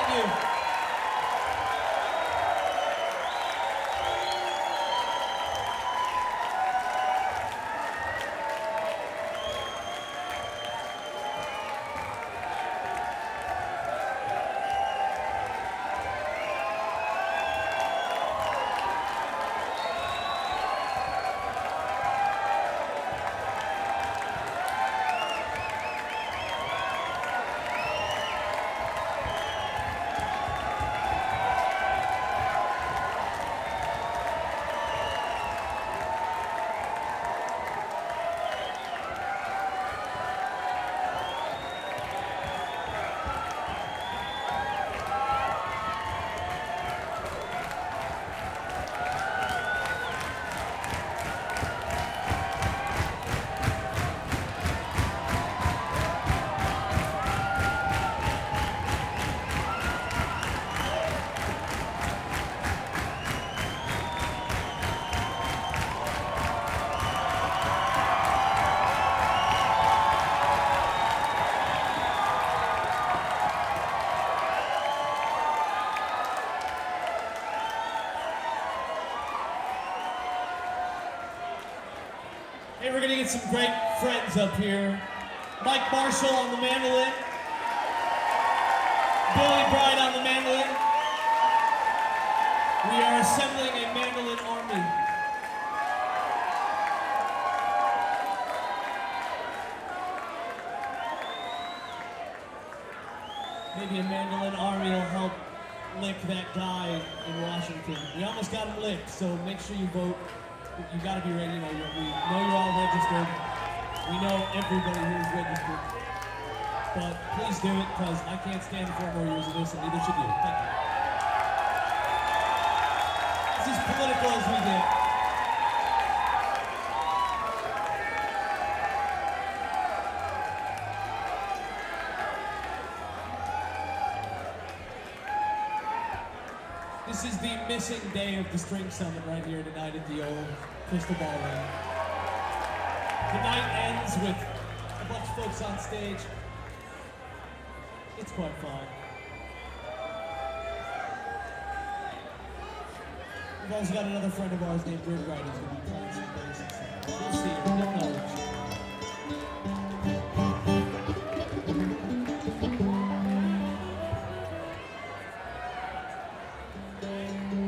Thank you. Hey, we're gonna get some great friends up here. Mike Marshall on the mandolin. Billy Bride on the mandolin. We are assembling a mandolin army. Maybe a mandolin army will help lick that guy in Washington. We almost got him licked, so make sure you vote. You gotta be ready, we know you're all registered. We know everybody here is registered. But please do it, because I can't stand 4 more years of this, and neither should you. Thank you. This is political as we get. This is the missing day of the String Summit right here tonight at the old Crystal Ballroom. The night ends with a bunch of folks on stage. It's quite fun. We've also got another friend of ours named Bird Wright who's going to be playing some bass and stuff. We'll see. We'll acknowledge.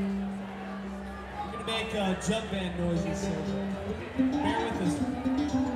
Jug band noises, so bear with us.